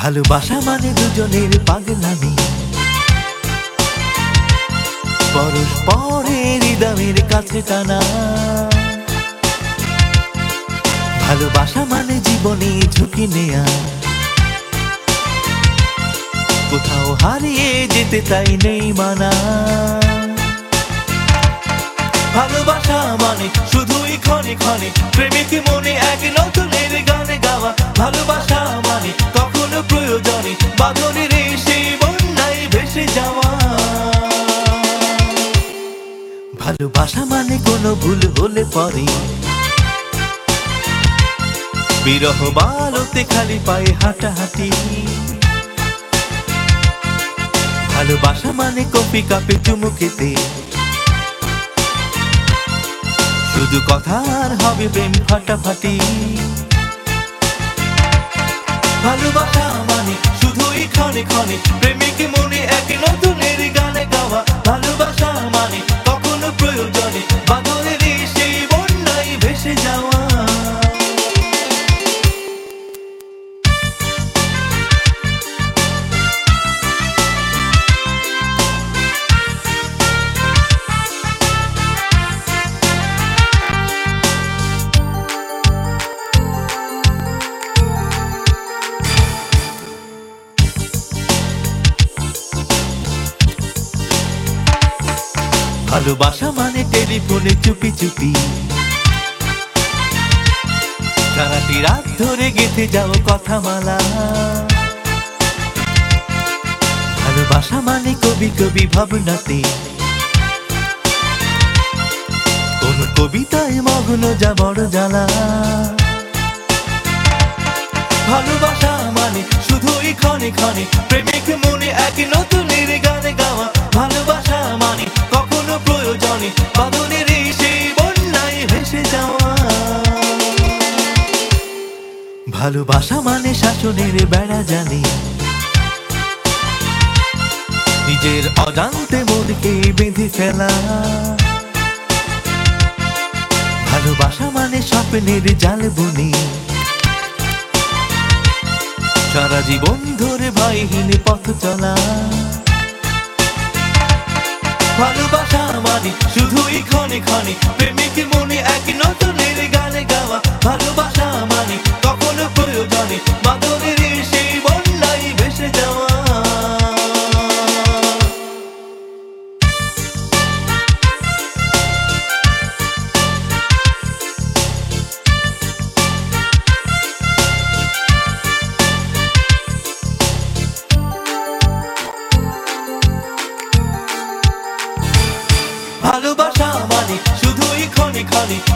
ভালোবাসা মানে দুজনের পাগলামি, পরস্পরের হৃদয়ের কাছে টানা। ভালোবাসা মানে জীবনে ঝুঁকি নেয়া, কোথাও হারিয়ে যেতে তাই নেই মানা। ভালোবাসা মানে শুধুই ক্ষণে ক্ষণে প্রেমিক মনে এক নতুনের গানে গাওয়া। ভালোবাসা মানে কখনো প্রয়োজনে বাঁধনের সেই বন্যায় ভেসে যাওয়া। ভালোবাসা মানে কোনো ভুল হলে পরে বিরহ বালতে খালি পায়ে হাঁটাহাঁটি। ভালোবাসা মানে কফি কাপে চুমু খেতে শুধু কথার হবে প্রেম ফাটাফাটি। ভালোবাসা মানে শুধুই ক্ষণে ক্ষণে প্রেমিক মনে এক নতুনের গানে গাওয়া। ভালোবাসা মানে কখনো প্রয়োজনে বাঁধনের সেই বন্যায় ভেসে যাওয়া। ভালোবাসা মানে টেলিফোনে চুপি চুপি সারাটি রাত ধরে গেঁথে যাও কথা মালা। ভালোবাসা মানে কবি কবি ভাবনাতে কোন কবিতায় মগ্ন যা বড় জ্বালা। ভালোবাসা মানে শুধুই ক্ষণে ক্ষণে প্রেমিক মনে এক নতুনের গানে গাওয়া। ভালোবাসা মানে কখনো প্রয়োজনে বাঁধনের সেই বন্যায় ভেসে যাওয়া। ভালোবাসা মানে শাসনের বেড়া জানে নিজের অজান্তে মনকে বেঁধে ফেলা। ভালোবাসা মানে স্বপ্নের জাল বুনে সারা জীবন ধরে ভাইহীন পথ চলা। ভালোবাসা মানে শুধুই ক্ষণে ক্ষণে প্রেমিক মনে এক নতুনের গানে গাওয়া। ভালোবাসা মানে কখনো প্রয়োজনে বাঁধনের সেই বন্যায় ভেসে যাওয়া। ভালোবাসা মানে শুধুই ক্ষণে ক্ষণে